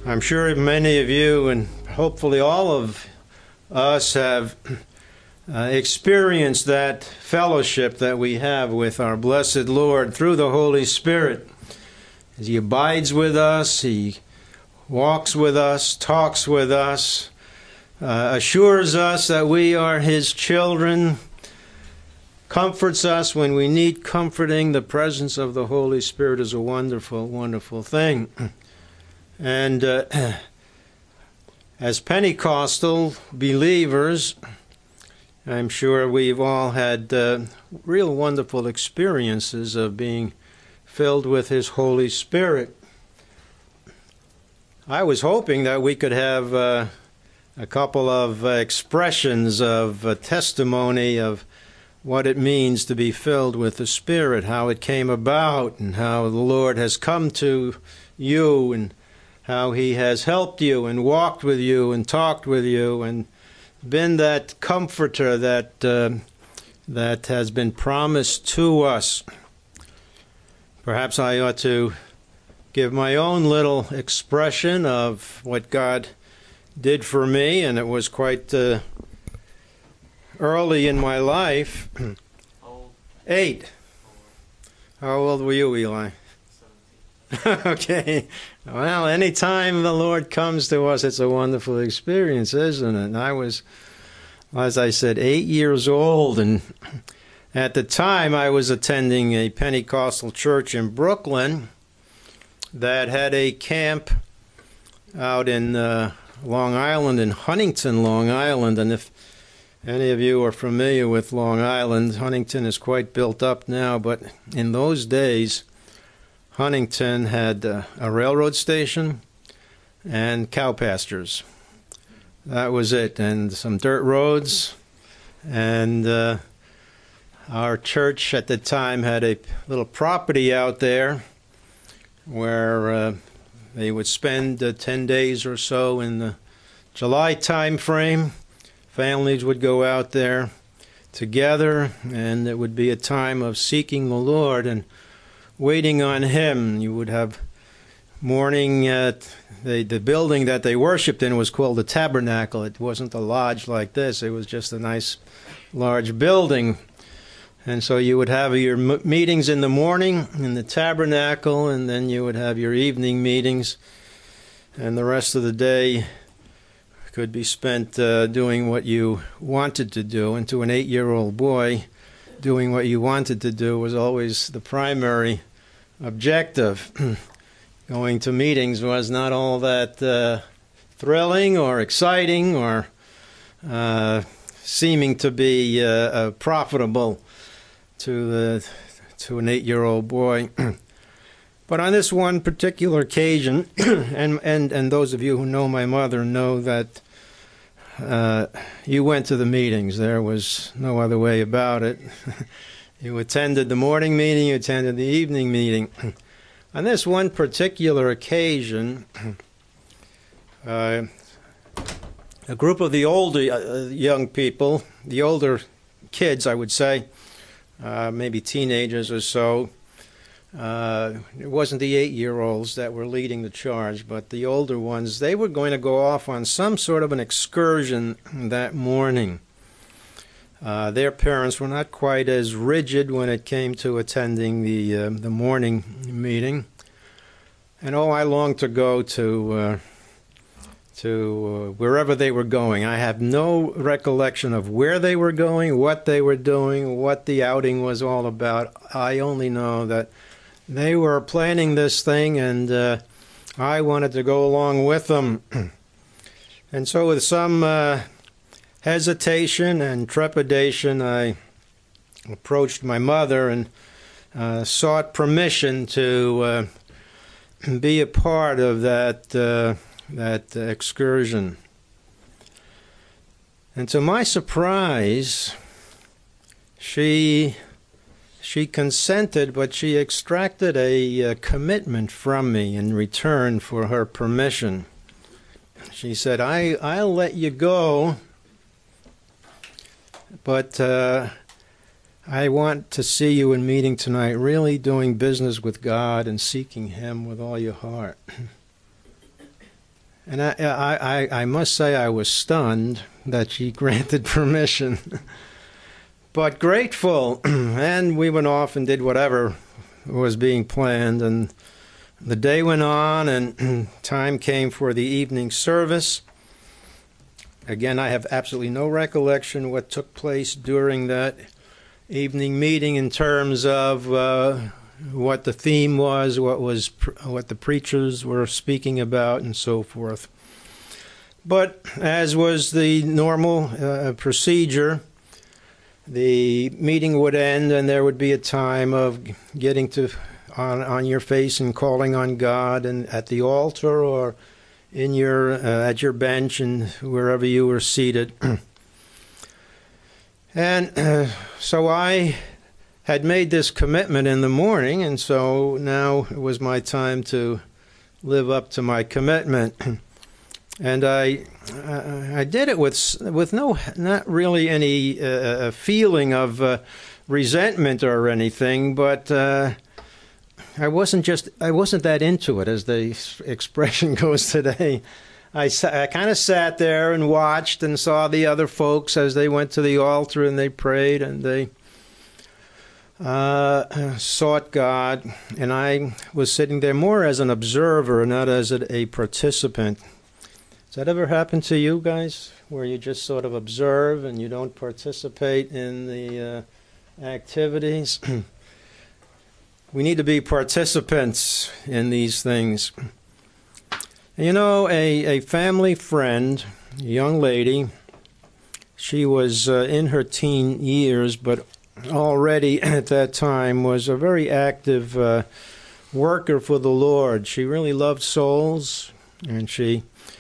I'm sure many of you, and hopefully all of us, have experienced that fellowship that we have with our blessed Lord through the Holy Spirit. As He abides with us, He walks with us, talks with us, assures us that we are His children, comforts us when we need comforting. The presence of the Holy Spirit is a wonderful, wonderful thing. And as Pentecostal believers, I'm sure we've all had real wonderful experiences of being filled with His Holy Spirit. I was hoping that we could have a couple of expressions of testimony of what it means to be filled with the Spirit, how it came about, and how the Lord has come to you, and how He has helped you and walked with you and talked with you and been that comforter that has been promised to us. Perhaps I ought to give my own little expression of what God did for me, and it was quite early in my life. 8. How old were you, Eli? 17. Okay. Well, anytime the Lord comes to us, it's a wonderful experience, isn't it? And I was, as I said, 8 years old, and at the time I was attending a Pentecostal church in Brooklyn that had a camp out in Long Island, in Huntington, Long Island. And if any of you are familiar with Long Island, Huntington is quite built up now, but in those days, Huntington had a railroad station and cow pastures. That was it, and some dirt roads. And our church at the time had a little property out there where they would spend 10 days or so in the July time frame. Families would go out there together, and it would be a time of seeking the Lord and waiting on Him. You would have morning at the building that they worshipped in was called the Tabernacle. It wasn't a lodge like this. It was just a nice large building. And so you would have your meetings in the morning in the Tabernacle, and then you would have your evening meetings, and the rest of the day could be spent doing what you wanted to do. And to an 8-year-old boy, doing what you wanted to do was always the primary objective. Going to meetings was not all that thrilling or exciting or seeming to be profitable to an 8-year-old boy. But on this one particular occasion, and those of you who know my mother know that you went to the meetings. There was no other way about it. You attended the morning meeting, you attended the evening meeting. On this one particular occasion, a group of the older young people, the older kids, I would say, maybe teenagers or so. It wasn't the 8-year-olds that were leading the charge, but the older ones. They were going to go off on some sort of an excursion that morning. Their parents were not quite as rigid when it came to attending the morning meeting. And I longed to go to wherever they were going. I have no recollection of where they were going, what they were doing, what the outing was all about. I only know that they were planning this thing, and I wanted to go along with them. And so with some hesitation and trepidation, I approached my mother and sought permission to be a part of that excursion. And to my surprise, she consented, but she extracted a commitment from me in return for her permission. She said, I'll let you go, but I want to see you in meeting tonight, really doing business with God and seeking Him with all your heart. And I must say I was stunned that she granted permission, but grateful. And we went off and did whatever was being planned. And the day went on, and time came for the evening service. Again, I have absolutely no recollection what took place during that evening meeting in terms of what the theme was, what the preachers were speaking about, and so forth. But as was the normal procedure, the meeting would end, and there would be a time of getting on your face and calling on God, and at the altar or in your at your bench and wherever you were seated. And so I had made this commitment in the morning, and so now it was my time to live up to my commitment. And I did it with not really any feeling of resentment or anything, but I wasn't that into it, as the expression goes today. I kind of sat there and watched and saw the other folks as they went to the altar and they prayed and they sought God, and I was sitting there more as an observer, not as a participant. Does that ever happen to you guys, where you just sort of observe and you don't participate in the activities? We need to be participants in these things. You know, a family friend, a young lady, she was in her teen years, but already at that time was a very active worker for the Lord. She really loved souls, and she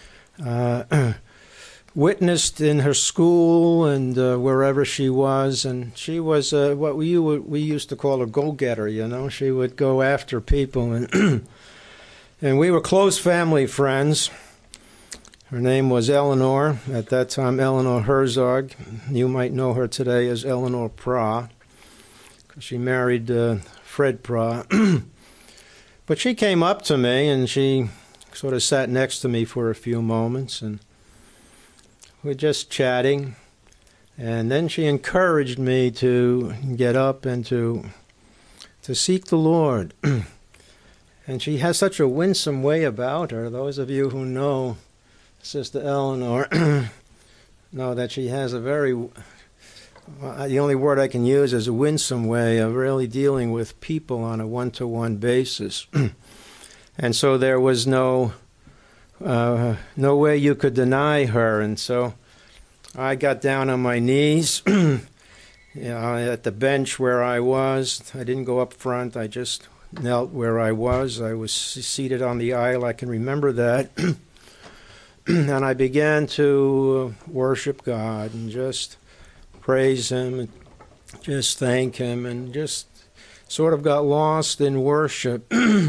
witnessed in her school and wherever she was, and she was what we used to call a go-getter. You know, she would go after people, and and we were close family friends. Her name was Eleanor at that time, Eleanor Herzog. You might know her today as Eleanor Pra, because she married Fred Pra. But she came up to me and she sort of sat next to me for a few moments, and we're just chatting, and then she encouraged me to get up and to seek the Lord. And she has such a winsome way about her. Those of you who know Sister Eleanor know that she has a very, the only word I can use is a winsome way of really dealing with people on a one-to-one basis. And so there was no way you could deny her. And so I got down on my knees at the bench where I was. I didn't go up front. I just knelt where I was. I was seated on the aisle. I can remember that. And I began to worship God and just praise Him and just thank Him, and just sort of got lost in worship,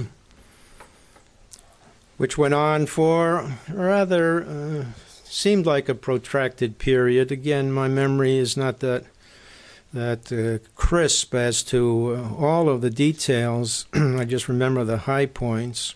which went on for rather seemed like a protracted period. Again, my memory is not that crisp as to all of the details. I just remember the high points.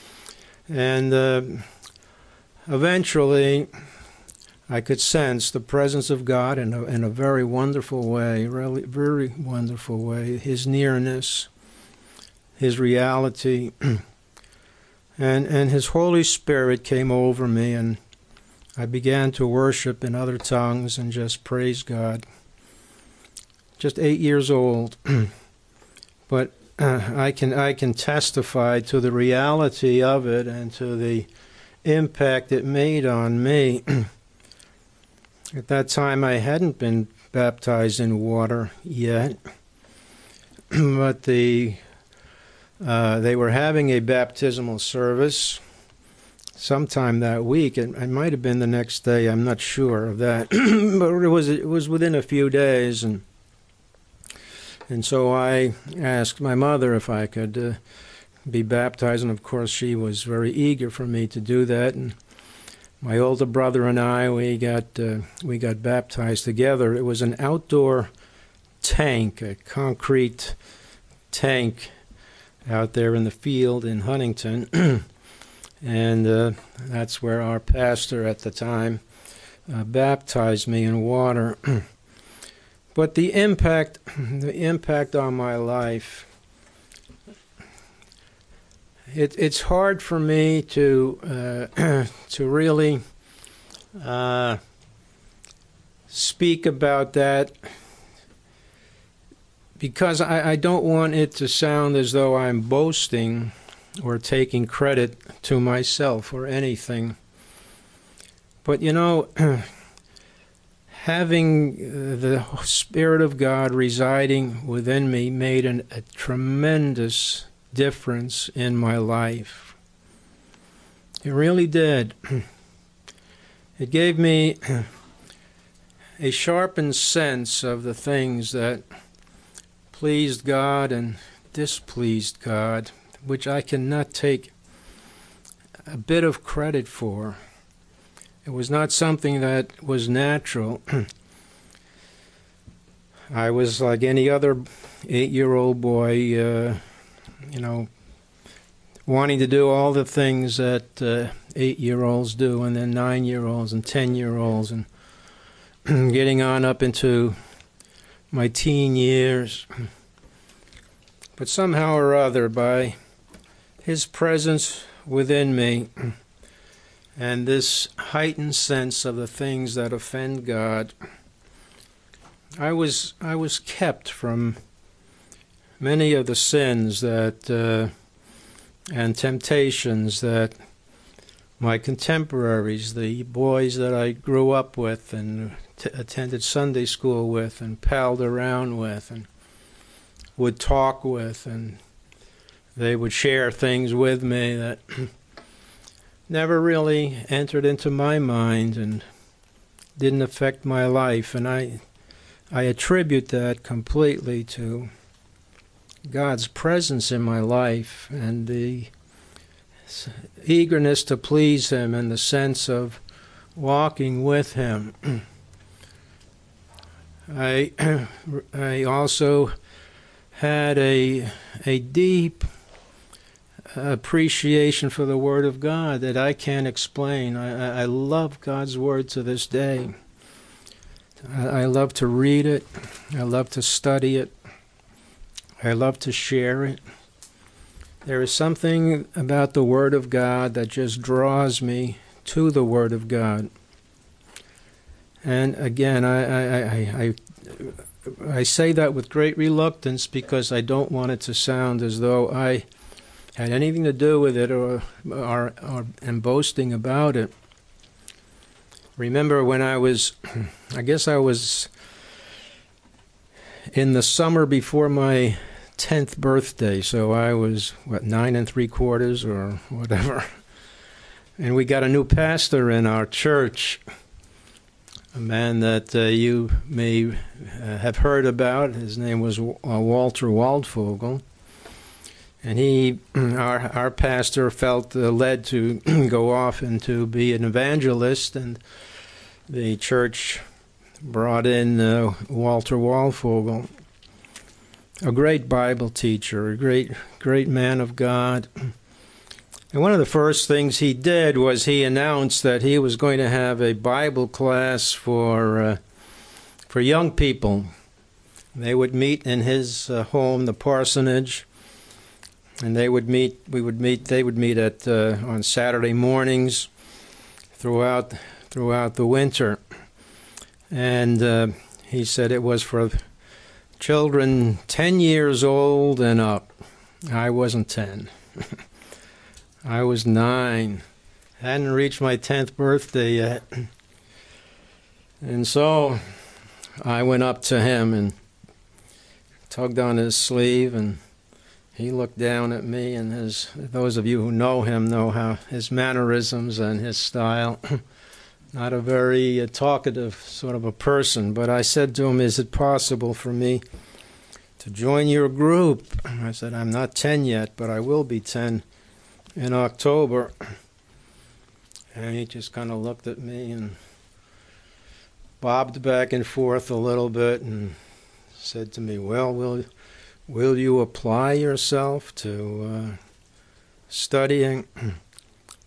And eventually, I could sense the presence of God in a very wonderful way, really very wonderful way, His nearness, His reality, and His Holy Spirit came over me, and I began to worship in other tongues and just praise God. Just 8 years old, but I can testify to the reality of it and to the impact it made on me. At that time, I hadn't been baptized in water yet, but they were having a baptismal service sometime that week. It might have been the next day. I'm not sure of that, but it was within a few days, and so I asked my mother if I could be baptized, and of course she was very eager for me to do that. And my older brother and I, we got baptized together. It was an outdoor tank, a concrete tank out there in the field in Huntington. And that's where our pastor at the time baptized me in water. But the impact on my life, it's hard for me to really speak about that, because I don't want it to sound as though I'm boasting or taking credit to myself or anything. But you know, having the Spirit of God residing within me made a tremendous difference in my life. It really did. It gave me a sharpened sense of the things that pleased God and displeased God, which I cannot take a bit of credit for. It was not something that was natural. I was like any other 8-year-old boy, wanting to do all the things that 8-year-olds do, and then 9-year-olds and 10-year-olds, and getting on up into my teen years. But somehow or other, by His presence within me and this heightened sense of the things that offend God, I was kept from many of the sins that and temptations that my contemporaries, the boys that I grew up with and attended Sunday school with and palled around with and would talk with, and they would share things with me that never really entered into my mind and didn't affect my life. And I attribute that completely to God's presence in my life and the eagerness to please Him and the sense of walking with Him. I also had a deep appreciation for the Word of God that I can't explain. I love God's Word to this day. I love to read it. I love to study it. I love to share it. There is something about the Word of God that just draws me to the Word of God. And again, I say that with great reluctance because I don't want it to sound as though I had anything to do with it or am boasting about it. Remember when I guess I was in the summer before my 10th birthday, so I was, 9 3/4 or whatever. And we got a new pastor in our church, a man that you may have heard about. His name was Walter Waldvogel. And he, our pastor, felt led to go off and to be an evangelist, and the church brought in Walter Waldvogel, a great Bible teacher, a great man of God. And one of the first things he did was he announced that he was going to have a Bible class for young people. They would meet in his home, the parsonage, and they would meet at on Saturday mornings throughout the winter. And he said it was for children 10 years old and up. I wasn't 10. I was 9. Hadn't reached my 10th birthday yet. And so I went up to him and tugged on his sleeve, and he looked down at me, and those of you who know him know how his mannerisms and his style. Not a very talkative sort of a person, but I said to him, "Is it possible for me to join your group?" I said, "I'm not 10 yet, but I will be 10 in October." And he just kind of looked at me and bobbed back and forth a little bit and said to me, "Well, will you apply yourself to studying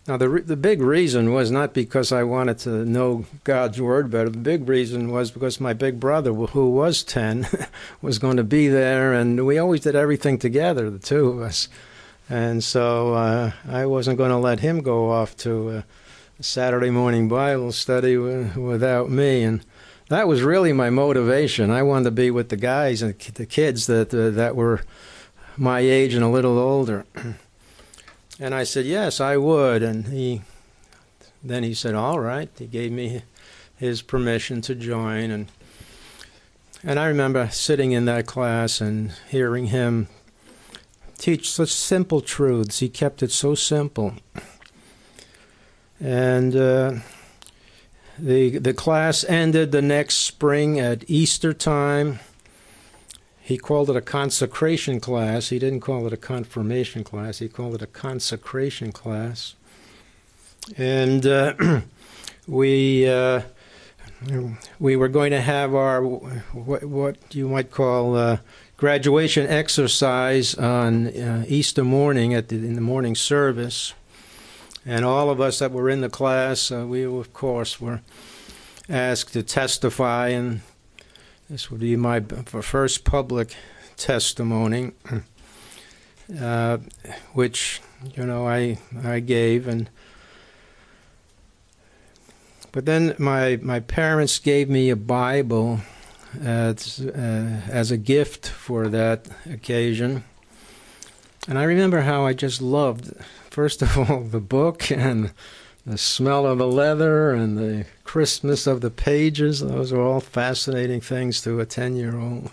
Now, the big reason was not because I wanted to know God's Word better. The big reason was because my big brother, who was 10, was going to be there, and we always did everything together, the two of us. And so I wasn't going to let him go off to a Saturday morning Bible study without me. And that was really my motivation. I wanted to be with the guys and the kids that were my age and a little older. And I said, yes, I would. And then he said, all right. He gave me his permission to join. And I remember sitting in that class and hearing him teach such simple truths. He kept it so simple. And the class ended the next spring at Easter time. He called it a consecration class. He didn't call it a confirmation class. He called it a consecration class. And we were going to have our what you might call graduation exercise on Easter morning in the morning service. And all of us that were in the class, we of course were asked to testify, and this would be my first public testimony, which, I gave. But then my parents gave me a Bible as a gift for that occasion. And I remember how I just loved, first of all, the book and the smell of the leather and the crispness of the pages. Those are all fascinating things to a 10-year-old.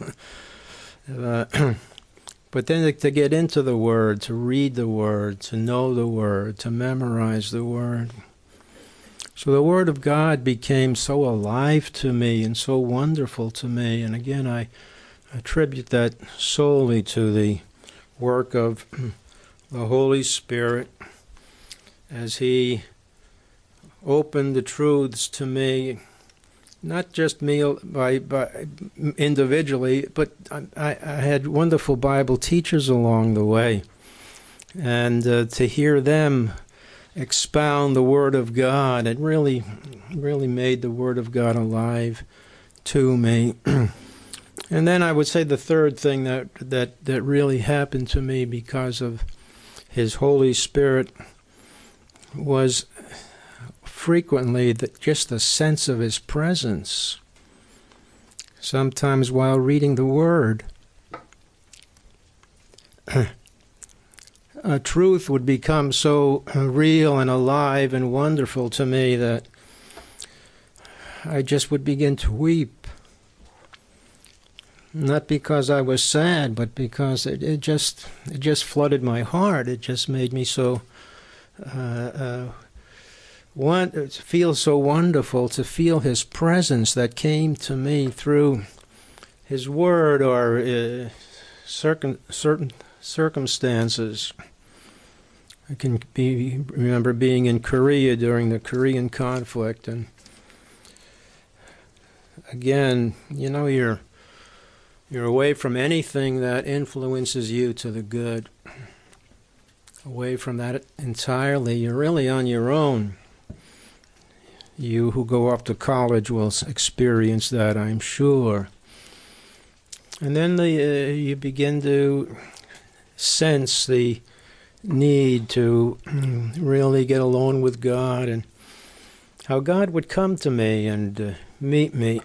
But then to get into the Word, to read the Word, to know the Word, to memorize the Word. So the Word of God became so alive to me and so wonderful to me. And again, I attribute that solely to the work of the Holy Spirit as He opened the truths to me, not just me by individually, but I had wonderful Bible teachers along the way. And to hear them expound the Word of God, it really made the Word of God alive to me. And then I would say the third thing that really happened to me because of His Holy Spirit was frequently just the sense of His presence. Sometimes while reading the Word, a truth would become so real and alive and wonderful to me that I just would begin to weep. Not because I was sad, but because it just flooded my heart. It just made me so feel so wonderful to feel His presence that came to me through His Word or certain circumstances. I can remember being in Korea during the Korean conflict, and again, you're away from anything that influences you to the good. Away from that entirely. You're really on your own. You who go off to college will experience that, I'm sure. And then you begin to sense the need to really get alone with God, and how God would come to me and meet me.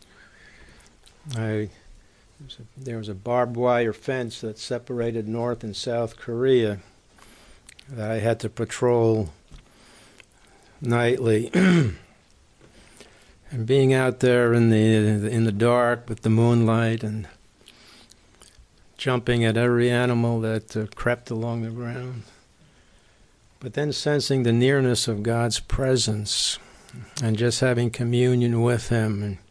There was a barbed wire fence that separated North and South Korea that I had to patrol nightly. And being out there in the dark with the moonlight and jumping at every animal that crept along the ground. But then sensing the nearness of God's presence and just having communion with Him, and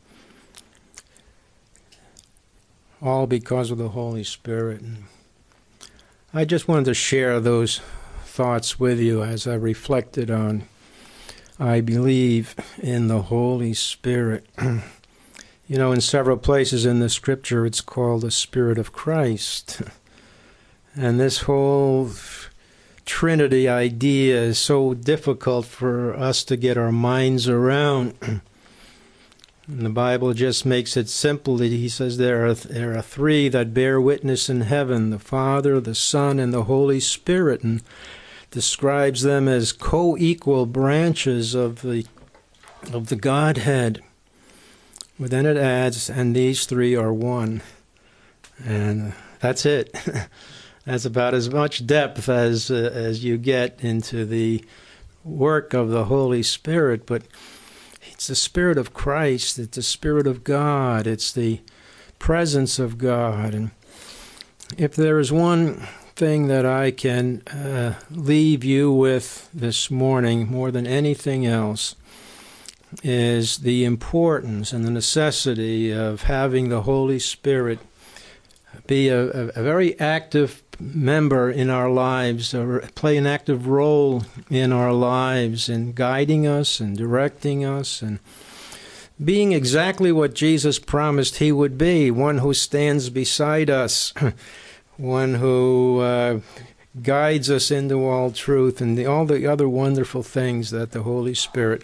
all because of the Holy Spirit. And I just wanted to share those thoughts with you as I reflected on, I believe in the Holy Spirit. In several places in the Scripture it's called the Spirit of Christ. And this whole Trinity idea is so difficult for us to get our minds around. And the Bible just makes it simple. He says there are three that bear witness in heaven, the Father, the Son, and the Holy Spirit, and describes them as co-equal branches of the Godhead. But then it adds, and these three are one. And that's it. That's about as much depth as you get into the work of the Holy Spirit. But it's the Spirit of Christ. It's the Spirit of God. It's the presence of God. And if there is one thing that I can leave you with this morning more than anything else, is the importance and the necessity of having the Holy Spirit be a very active member in our lives, or play an active role in our lives in guiding us and directing us and being exactly what Jesus promised he would be, one who stands beside us, one who guides us into all truth and all the other wonderful things that the Holy Spirit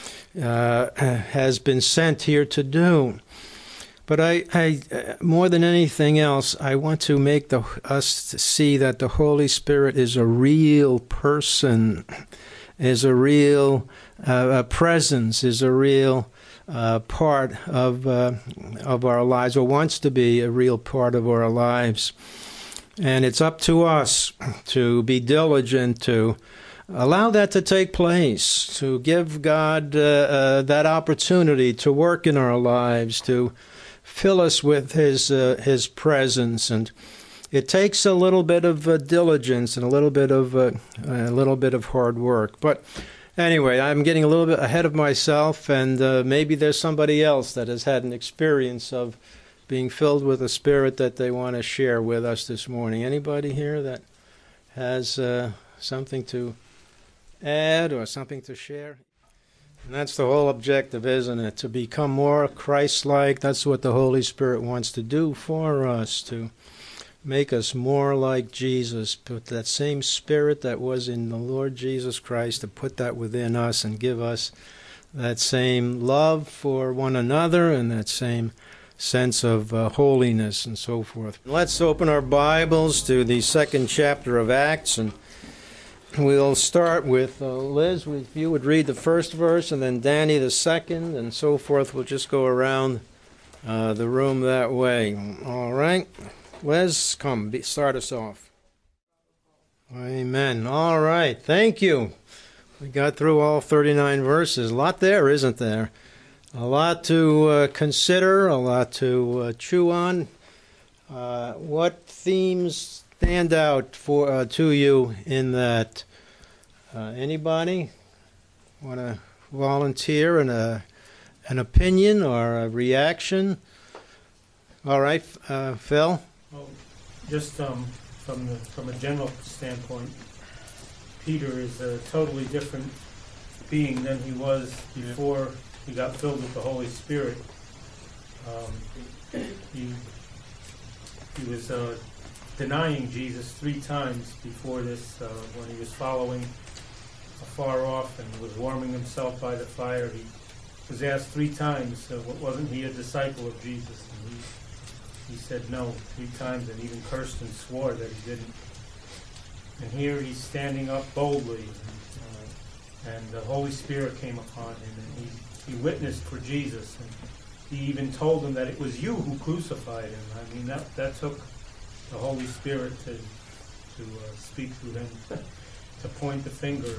has been sent here to do. But I more than anything else, I want to make us see that the Holy Spirit is a real person, is a real presence, is a real part of our lives, or wants to be a real part of our lives. And it's up to us to be diligent to allow that to take place, to give God that opportunity to work in our lives, to fill us with His presence. And it takes a little bit of diligence and a little bit of hard work. But anyway, I'm getting a little bit ahead of myself, and maybe there's somebody else that has had an experience of being filled with the Spirit that they want to share with us this morning. Anybody here that has something to add or something to share? And that's the whole objective, isn't it? To become more Christ-like. That's what the Holy Spirit wants to do for us, to make us more like Jesus. Put that same Spirit that was in the Lord Jesus Christ, to put that within us and give us that same love for one another and that same sense of holiness and so forth. Let's open our Bibles to the second chapter of Acts, and we'll start with Liz, if you would read the first verse, and then Danny the second, and so forth. We'll just go around the room that way. All right. Liz, come, start us off. Amen. All right. Thank you. We got through all 39 verses. A lot there, isn't there? A lot to consider, a lot to chew on. What themes stand out to you in that? Anybody want to volunteer an opinion or a reaction? All right, Phil? Well, just from a general standpoint, Peter is a totally different being than he was before he got filled with the Holy Spirit. He was denying Jesus 3 times before this, when he was following afar off and was warming himself by the fire. He was asked 3 times, wasn't he a disciple of Jesus? And he said no 3 times, and even cursed and swore that he didn't. And here he's standing up boldly, and the Holy Spirit came upon him, and he witnessed for Jesus, and he even told him that it was you who crucified him. I mean, that took the Holy Spirit to speak through him, to point the finger,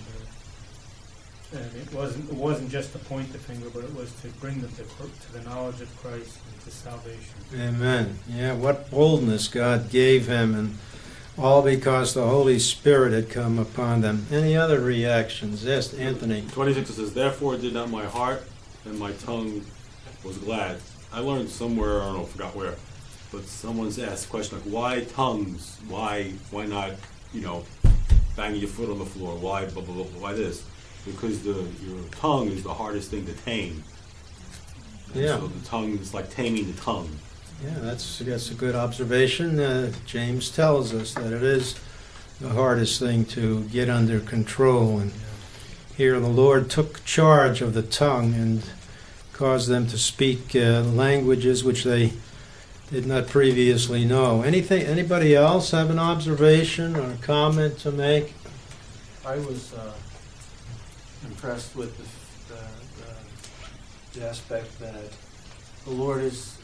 and it wasn't just to point the finger, but it was to bring them to the knowledge of Christ and to salvation. Amen. Yeah, what boldness God gave him, and all because the Holy Spirit had come upon them. Any other reactions? Yes, Anthony. 26, it says, "Therefore did not my heart and my tongue was glad." I learned somewhere, I don't know, I forgot where, but someone's asked a question like, why tongues? Why not, banging your foot on the floor? Why blah, blah, blah, why this? Because your tongue is the hardest thing to tame. Yeah. So the tongue is like taming the tongue. Yeah, that's a good observation. James tells us that it is the hardest thing to get under control. And here the Lord took charge of the tongue and caused them to speak languages which they did not previously know. Anybody else have an observation or a comment to make? I was impressed with the aspect that the Lord is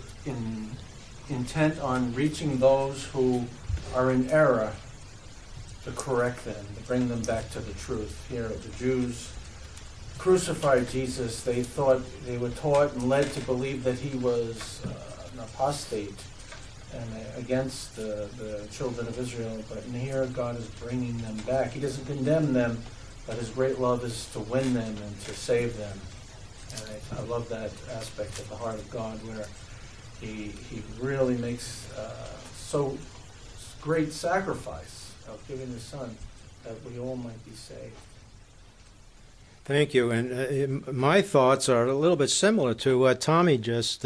intent on reaching those who are in error, to correct them, to bring them back to the truth. Here, the Jews crucified Jesus. They were taught and led to believe that he was an apostate and against the children of Israel. But in here, God is bringing them back. He doesn't condemn them, but his great love is to win them and to save them. And I love that aspect of the heart of God, where he really makes so great sacrifice of giving his son that we all might be saved. Thank you. And my thoughts are a little bit similar to what Tommy just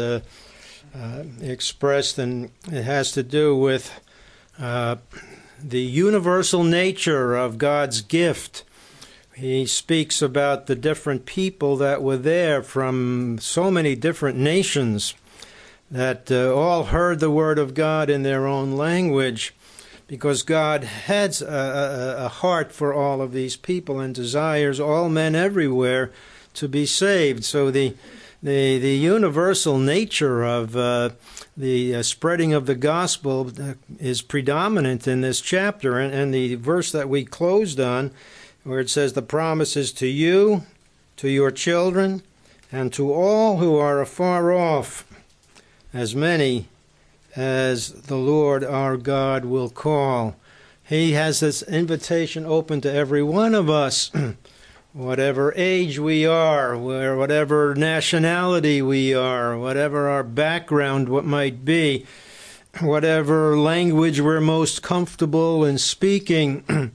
expressed, and it has to do with the universal nature of God's gift. He speaks about the different people that were there from so many different nations that all heard the word of God in their own language, because God has a heart for all of these people and desires all men everywhere to be saved. So the universal nature of the spreading of the gospel is predominant in this chapter. And the verse that we closed on, where it says, the promise is to you, to your children, and to all who are afar off, as many as the Lord our God will call. He has this invitation open to every one of us, whatever age we are, whatever nationality we are, whatever our background what might be, whatever language we're most comfortable in speaking.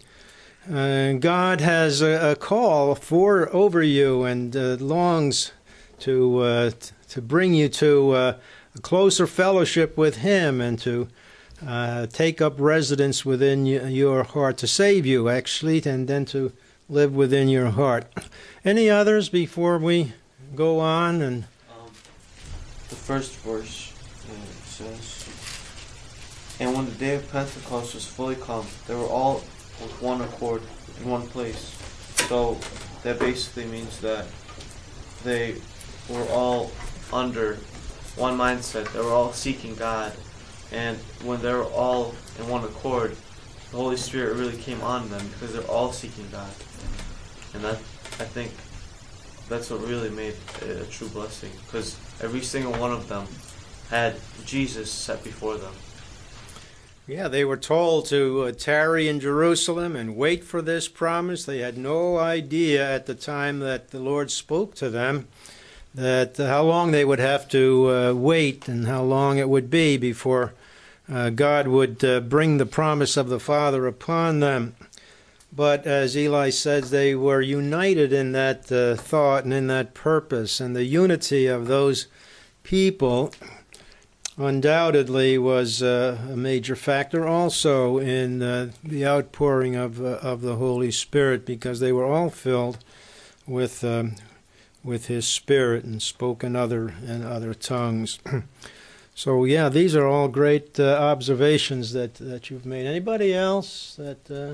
God has a call over you and longs to bring you to a closer fellowship with him and to take up residence within your heart, to save you, actually, and then to live within your heart. Any others before we go on? And the first verse says, and when the day of Pentecost was fully come, they were all with one accord in one place. So that basically means that they were all under one mindset. They were all seeking God, and when they were all in one accord, the Holy Spirit really came on them because they're all seeking God. And that, I think, that's what really made it a true blessing, because every single one of them had Jesus set before them. Yeah, they were told to tarry in Jerusalem and wait for this promise. They had no idea at the time that the Lord spoke to them that how long they would have to wait and how long it would be before God would bring the promise of the Father upon them. But as Eli says, they were united in that thought and in that purpose, and the unity of those people undoubtedly was a major factor also in the outpouring of the Holy Spirit, because they were all filled with His Spirit and spoke in other tongues. So yeah, these are all great observations that you've made. Anybody else that?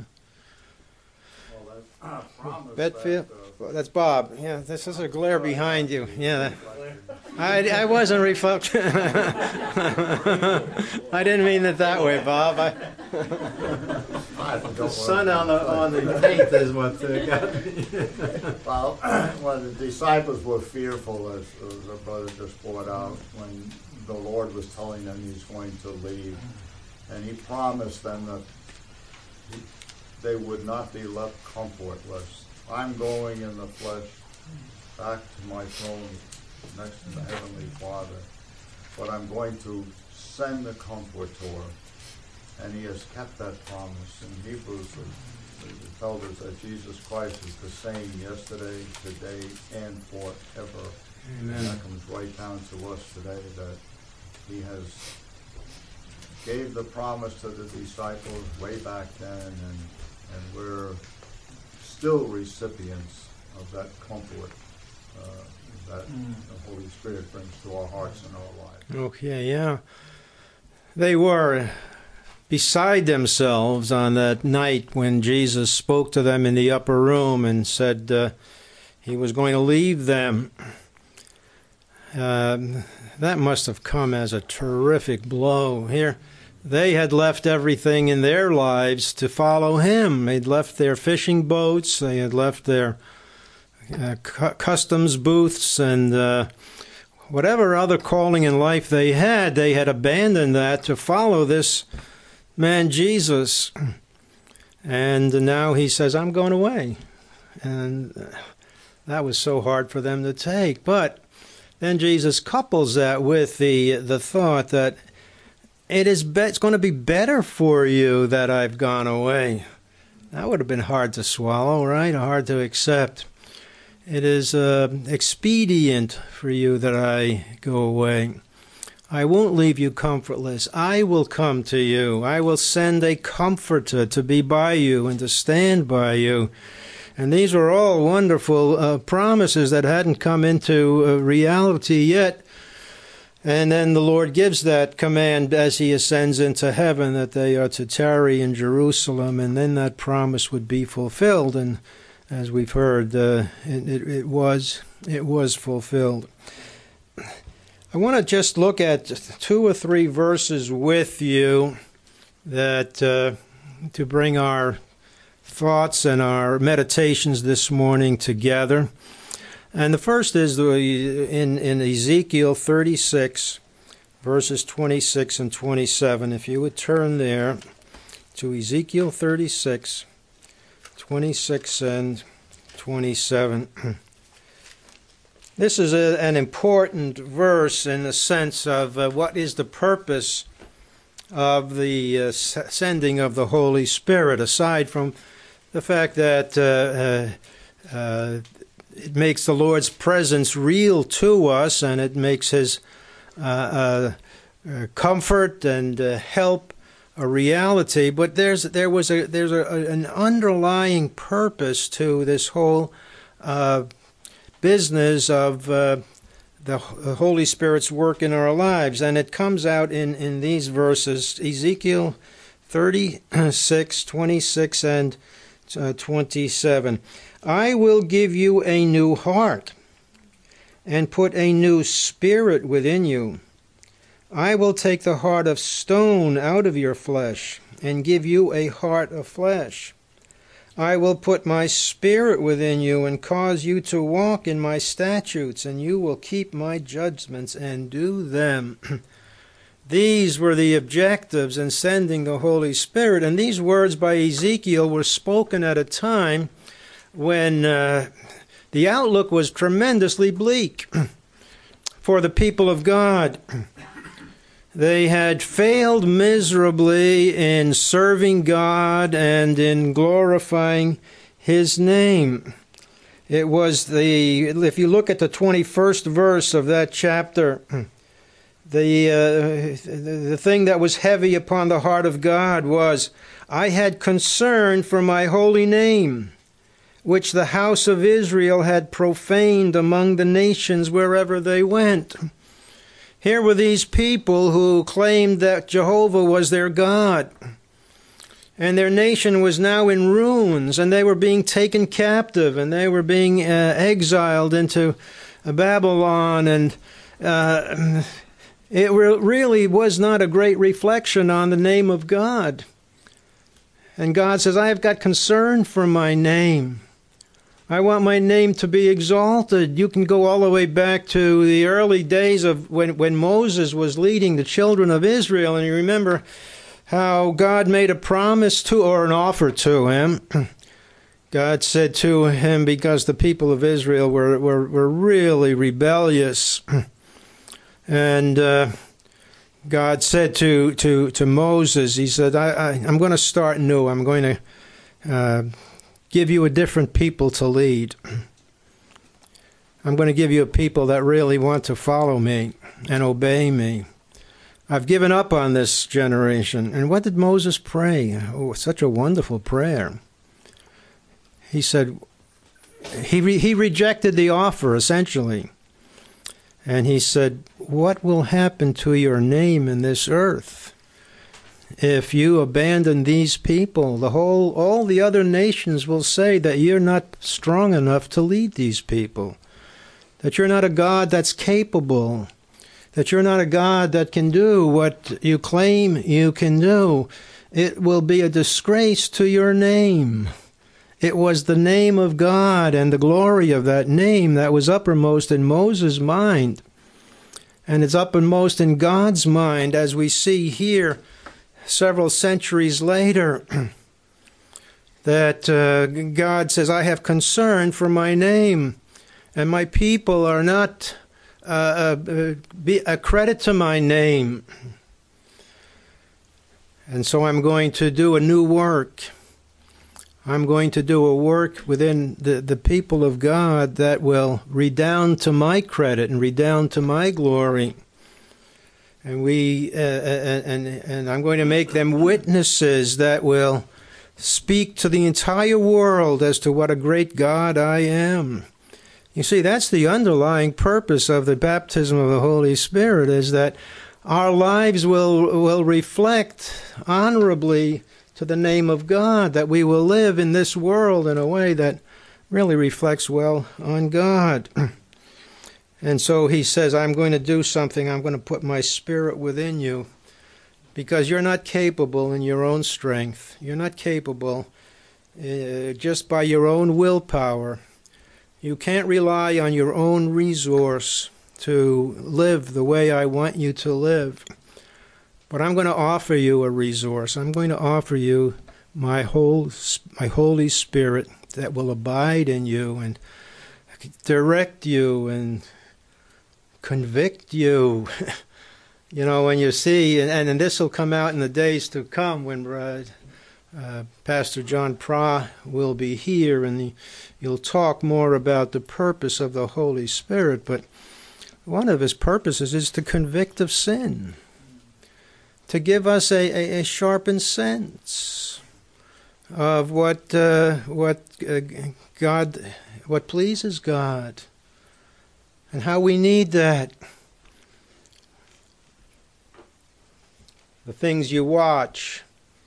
Betfield? That's Bob. Yeah, this is a glare behind you. Yeah. I wasn't reflecting. I didn't mean it that way, Bob. The sun on the paint is what got me. Well, when the disciples were fearful, as our brother just brought out, when the Lord was telling them He's going to leave, and He promised them that they would not be left comfortless. I'm going in the flesh back to my throne next to the Heavenly Father, but I'm going to send the Comforter, and He has kept that promise. In Hebrews, it tells us that Jesus Christ is the same yesterday, today, and forever. Amen. And that comes right down to us today, that He has gave the promise to the disciples way back then, and and we're still recipients of that comfort that the Holy Spirit brings to our hearts and our lives. Okay, yeah. They were beside themselves on that night when Jesus spoke to them in the upper room and said he was going to leave them. That must have come as a terrific blow. Here, they had left everything in their lives to follow him. They'd left their fishing boats, they had left their customs booths, and whatever other calling in life they had abandoned that to follow this man Jesus. And now he says, I'm going away. And that was so hard for them to take. But then Jesus couples that with the thought that it's going to be better for you that I've gone away. That would have been hard to swallow, right? Hard to accept. It is expedient for you that I go away. I won't leave you comfortless. I will come to you. I will send a comforter to be by you and to stand by you. And these were all wonderful promises that hadn't come into reality yet. And then the Lord gives that command as he ascends into heaven that they are to tarry in Jerusalem, and then that promise would be fulfilled. And as we've heard, it was fulfilled. I want to just look at 2 or 3 verses with you that to bring our thoughts and our meditations this morning together. And the first is in Ezekiel 36, verses 26 and 27. If you would turn there to Ezekiel 36, 26 and 27. This is an important verse in the sense of what is the purpose of the sending of the Holy Spirit, aside from the fact that it makes the Lord's presence real to us, and it makes his comfort and help a reality. But there's an underlying purpose to this whole business of the Holy Spirit's work in our lives, and it comes out in these verses, Ezekiel 36, 26 and 27. I will give you a new heart and put a new spirit within you. I will take the heart of stone out of your flesh and give you a heart of flesh. I will put my spirit within you and cause you to walk in my statutes, and you will keep my judgments and do them. These were the objectives in sending the Holy Spirit, and these words by Ezekiel were spoken at a time when the outlook was tremendously bleak for the people of God. They had failed miserably in serving God and in glorifying his name. It was if you look at the 21st verse of that chapter, the thing that was heavy upon the heart of God was, I had concern for my holy name, which the house of Israel had profaned among the nations wherever they went. Here were these people who claimed that Jehovah was their God, and their nation was now in ruins, and they were being taken captive, and they were being exiled into Babylon, and it really was not a great reflection on the name of God. And God says, I have got concern for my name. I want my name to be exalted. You can go all the way back to the early days of when Moses was leading the children of Israel, and you remember how God made a promise to, or an offer to him. God said to him, because the people of Israel were really rebellious, and God said to Moses, he said, I'm going to start new. I'm going to give you a different people to lead. I'm going to give you a people that really want to follow me and obey me. I've given up on this generation. And what did Moses pray? Oh, such a wonderful prayer. he said, he rejected the offer, essentially. And he said, what will happen to your name in this earth if you abandon these people? All the other nations will say that you're not strong enough to lead these people, that you're not a God that's capable, that you're not a God that can do what you claim you can do. It will be a disgrace to your name. It was the name of God and the glory of that name that was uppermost in Moses' mind. And it's uppermost in God's mind, as we see here several centuries later, that God says, I have concern for my name, and my people are not a credit to my name. And so I'm going to do a new work. I'm going to do a work within the people of God that will redound to my credit and redound to my glory. And and I'm going to make them witnesses that will speak to the entire world as to what a great God I am. You see, that's the underlying purpose of the baptism of the Holy Spirit, is that our lives will reflect honorably to the name of God, that we will live in this world in a way that really reflects well on God. And so he says, I'm going to do something. I'm going to put my Spirit within you, because you're not capable in your own strength. You're not capable just by your own willpower. You can't rely on your own resource to live the way I want you to live. But I'm going to offer you a resource. I'm going to offer you my Holy Spirit that will abide in you and direct you and convict you. You know, when you see, and this will come out in the days to come when Pastor John Pra will be here, and you'll talk more about the purpose of the Holy Spirit. But one of his purposes is to convict of sin, to give us a sharpened sense of what pleases God, and how we need that. The things you watch,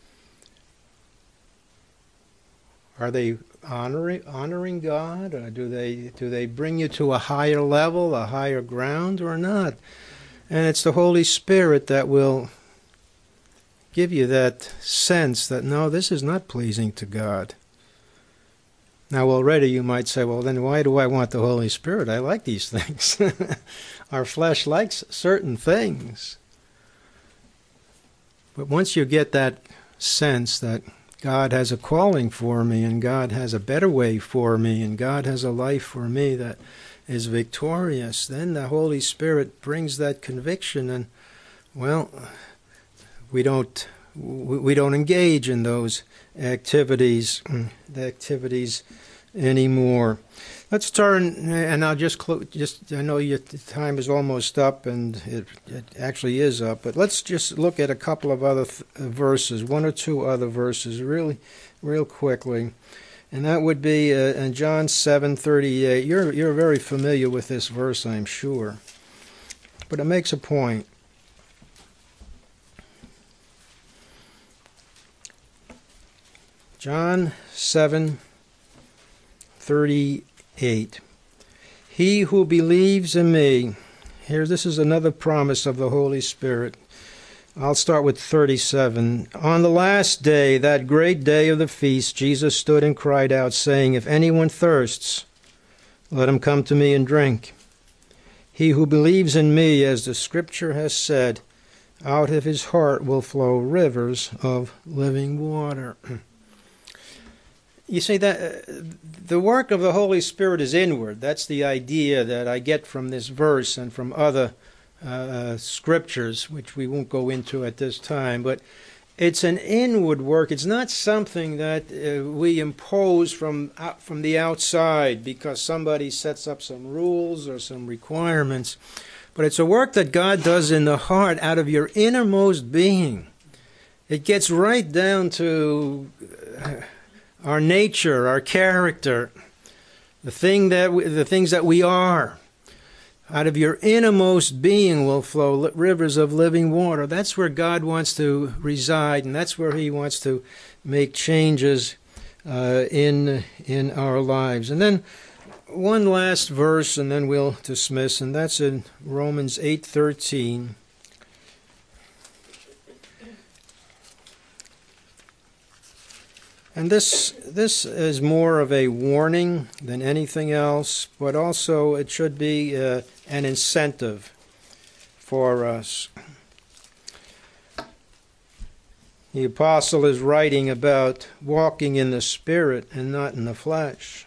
are they honoring God, or do they bring you to a higher level, a higher ground, or not? And it's the Holy Spirit that will give you that sense that, no, this is not pleasing to God. Now, already you might say, well, then why do I want the Holy Spirit? I like these things. Our flesh likes certain things. But once you get that sense that God has a calling for me, and God has a better way for me, and God has a life for me that is victorious, then the Holy Spirit brings that conviction, and, well, we don't engage in those activities anymore. Let's turn, and I'll just I know your time is almost up, and it actually is up, but let's just look at a couple of other verses, one or two other verses, real quickly. And that would be in John 7:38. You're very familiar with this verse, I'm sure, but it makes a point. John 7:38. He who believes in me, this is another promise of the Holy Spirit. I'll start with 37. On the last day, that great day of the feast, Jesus stood and cried out, saying, if anyone thirsts, let him come to me and drink. He who believes in me, as the Scripture has said, out of his heart will flow rivers of living water. You see, that the work of the Holy Spirit is inward. That's the idea that I get from this verse and from other scriptures, which we won't go into at this time. But it's an inward work. It's not something that we impose from the outside because somebody sets up some rules or some requirements. But it's a work that God does in the heart, out of your innermost being. It gets right down to our nature, our character, the things that we are. Out of your innermost being will flow rivers of living water. That's where God wants to reside, and that's where He wants to make changes in our lives. And then one last verse, and then we'll dismiss, and that's in Romans 8:13. And this is more of a warning than anything else, but also it should be an incentive for us. The apostle is writing about walking in the Spirit and not in the flesh.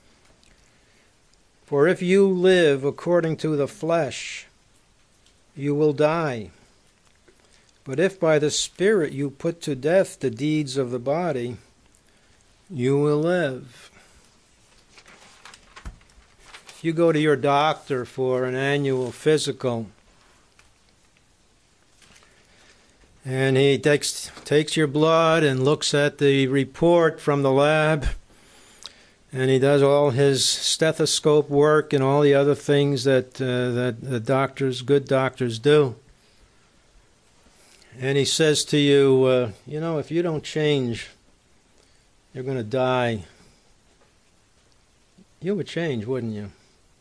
For if you live according to the flesh, you will die. But if by the Spirit you put to death the deeds of the body, you will live. If you go to your doctor for an annual physical, and he takes your blood and looks at the report from the lab, and he does all his stethoscope work and all the other things that the good doctors do, and he says to you, if you don't change, you're going to die. You would change, wouldn't you?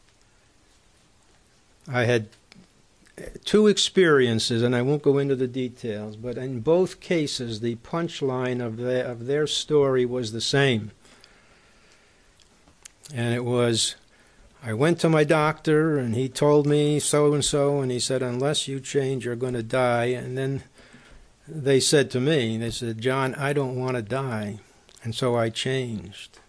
I had 2 experiences, and I won't go into the details, but in both cases, the punchline of their story was the same. And it was, I went to my doctor, and he told me so-and-so, and he said, unless you change, you're going to die. And then they said to me, they said, John, I don't want to die. And so I changed.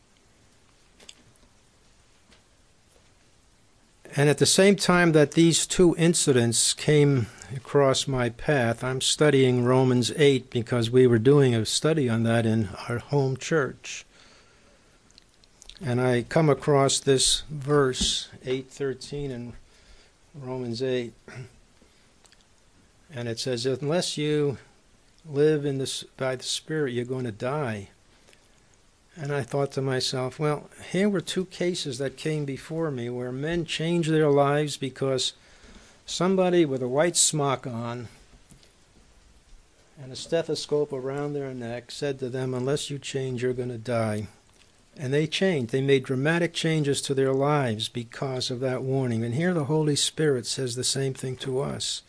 And at the same time that these 2 incidents came across my path, I'm studying Romans 8 because we were doing a study on that in our home church. And I come across this verse, 8:13 in Romans 8. And it says, unless you live by the Spirit, you're going to die. And I thought to myself, well, here were 2 cases that came before me where men changed their lives because somebody with a white smock on and a stethoscope around their neck said to them, unless you change, you're going to die. And they changed. They made dramatic changes to their lives because of that warning. And here the Holy Spirit says the same thing to us.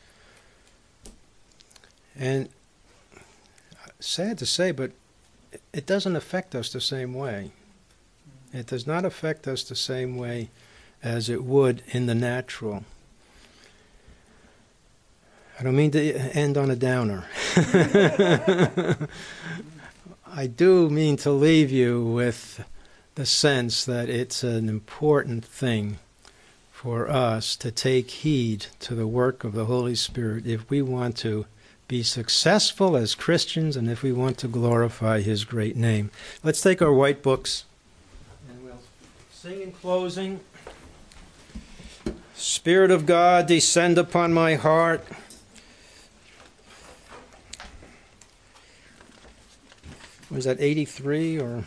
And sad to say, but it doesn't affect us the same way. It does not affect us the same way as it would in the natural. I don't mean to end on a downer. I do mean to leave you with the sense that it's an important thing for us to take heed to the work of the Holy Spirit if we want to be successful as Christians and if we want to glorify His great name. Let's take our white books and we'll sing in closing. Spirit of God, descend upon my heart. Was that 83 or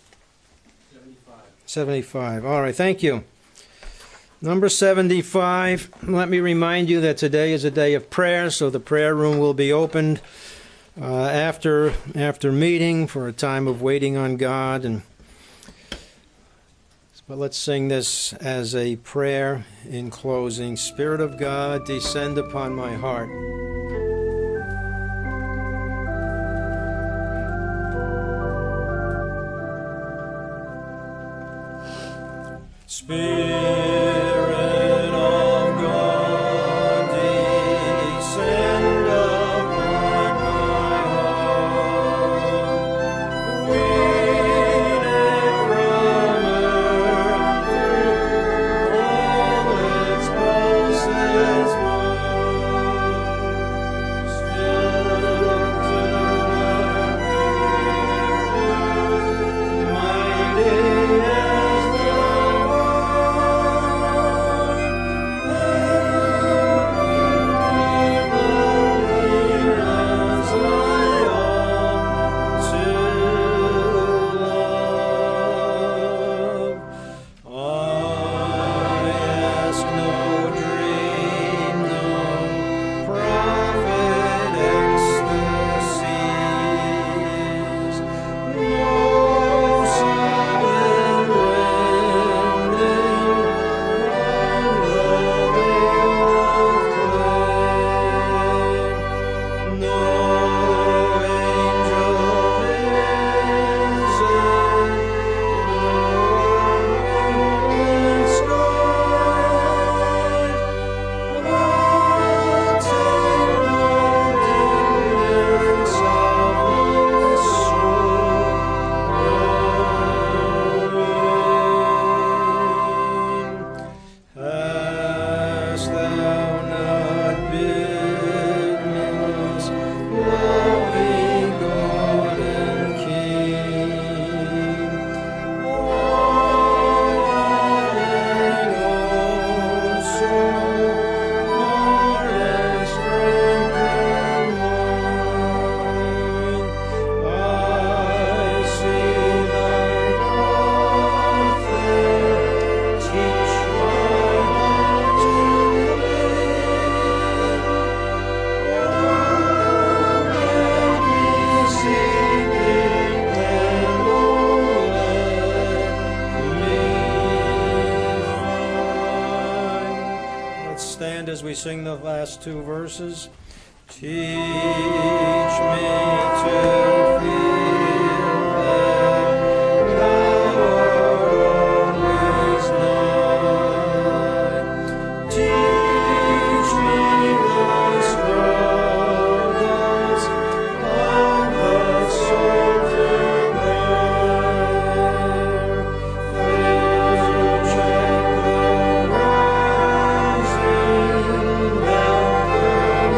75? All right, thank you. Number 75, let me remind you that today is a day of prayer, so the prayer room will be opened after meeting for a time of waiting on God. But let's sing this as a prayer in closing. Spirit of God, descend upon my heart. Spirit of God, descend upon my heart. Weeded from earth through all its pulses move. Still to the mighty as the Let's stand as we sing the last two verses. Teach me to feel that thou art always nigh. Teach me the struggles of the soul to bear. To check the rising that the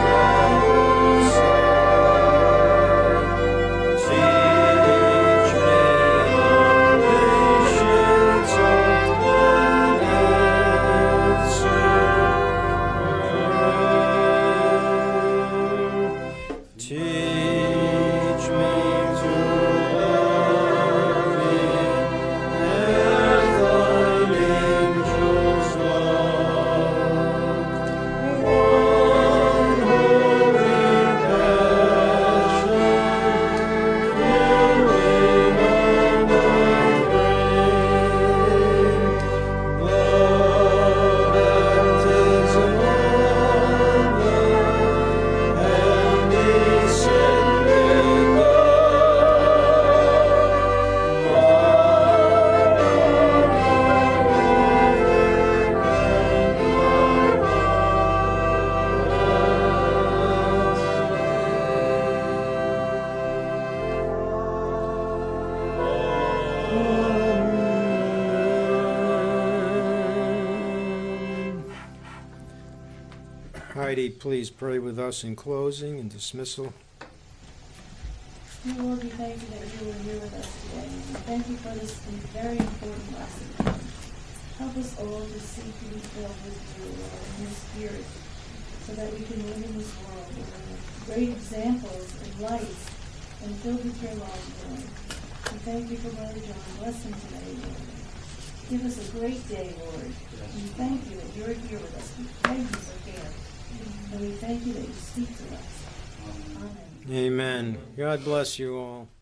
Heidi, please pray with us in closing and dismissal. Dear Lord, we thank you that you are here with us today. We thank you for this very important lesson. Help us all to seek to be filled with you, Lord, and your Spirit, so that we can live in this world with great examples and lights and filled with your love, Lord. We thank you for Brother John. Bless him today, Lord. Give us a great day, Lord. We thank you that you're here with us. We thank you for care. And we thank you that you speak to us. Amen. Amen. God bless you all.